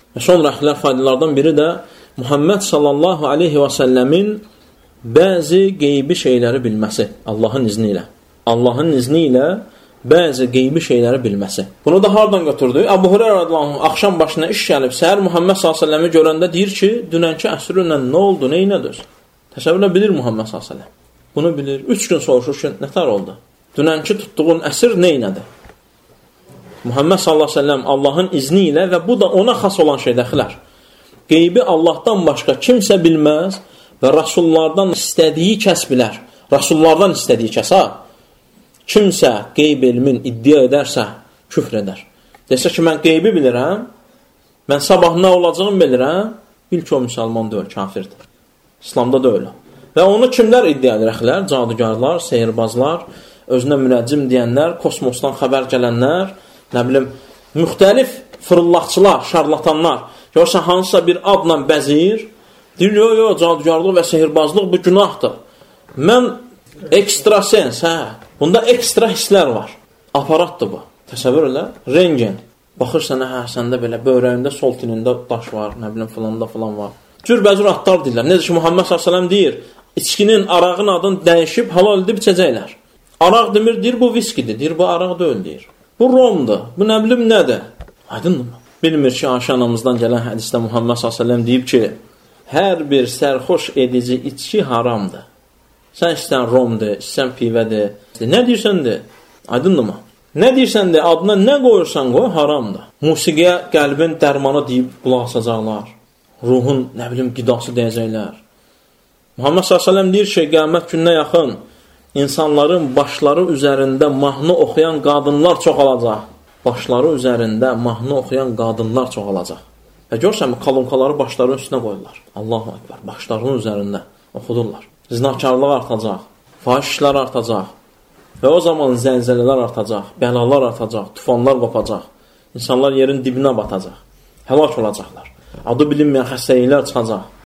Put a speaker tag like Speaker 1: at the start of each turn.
Speaker 1: Və son rəhlər faydalardan biri də Muhammed sallallahu aleyhi və səlləmin bəzi qeybi şeyləri bilməsi Allahın izni ilə. Allahın izni ilə bəzi qeybi şeyləri bilməsi. Bunu da hardan götürdü? Əbu Hüreyrə radiyallahu anh axşam başına iş gəlib, səhər Muhammed sallallahu aleyhi və səlləmi görəndə deyir ki, dünənki əsrlə nə oldu, nə inədir? Təsəvvürlə bilir Muhammed sallallahu aleyhi və səlləm. Bunu bilir. 3 gün soruşur ki, nətər oldu? Dünənki tutduğun əsr nə inədir? Muhammed sallallahu aleyhi və səlləm Allahın izni ilə və bu da ona xas olan şeydəxilər. Qeybi Allahdan başqa kimsə bilməz və Rasullardan istədiyi kəs bilər. Rasullardan istədiyi kəs, ha? Kimsə qeyb elmin iddia edərsə, küfr edər. Desə ki, mən qeybi bilirəm, mən sabah nə olacağını bilirəm, bil ki, o müsəlman deyil, kafirdir. İslamda da öyle. Və onu kimlər iddia edir? Cadugarlar, seyirbazlar, özünə münəccim deyənlər, kosmosdan xəbər gələnlər, nə bilim, müxtəlif fırıllaqçılar, şarlatanlar. Görürsən, hansısa bir adla bəzir, deyir, yo, cadugarlıq və seyirbazlıq bu günahdır. Mən ekstrasens, bunda ekstra hisslər var. Aparatdır bu. Təsəvvür elə, rengen. Baxırsan, səndə belə böyrəyində, sol tinində daş var, nə bilim, filanda filan var. Cürbəcür adlar deyirlər. Necə ki, Muhammed s.ə.v deyir, içkinin, arağın adını dəyişib, halal edib içəcəklər. Araq demir, deyir, bu viskidir, deyir, bu araq deyil, deyir. Bu romdur, bu nə bilim nədir? Aydındır mı? Bilmir ki, Ayşə anamızdan gələn hədisdə Muhammed s.ə.v deyib ki, hər bir sərxoş edici içki haramdır. Sən istən romdur, istən pivədir. Nə deyirsən de? Aydındır mı? Nə deyirsən de, adına nə qoyursan qoy, haramdır. Musiqiyə qəlbin dərmanı deyib qulaq asacaqlar. Ruhun, nə bilim, qidası deyəcəklər. Muhammed s.ə.v deyir ki, qiyamət gününə yaxın insanların başları üzərində mahnı oxuyan qadınlar çoxalacaq. Başları üzərində mahnı oxuyan qadınlar çoxalacaq. Və görsən, kalonkaları başlarının üstünə qoyurlar. Allahu Ekber, başlarının üzərində oxudurlar. Zinakarlıq artacaq, fahiş işlər artacaq və o zaman zəlzələlər artacaq, bəlalar artacaq, tufanlar qopacaq, insanlar yerin dibinə batacaq, həlak olacaqlar. Adı bilinməyən xəstəliklər çıxacaq.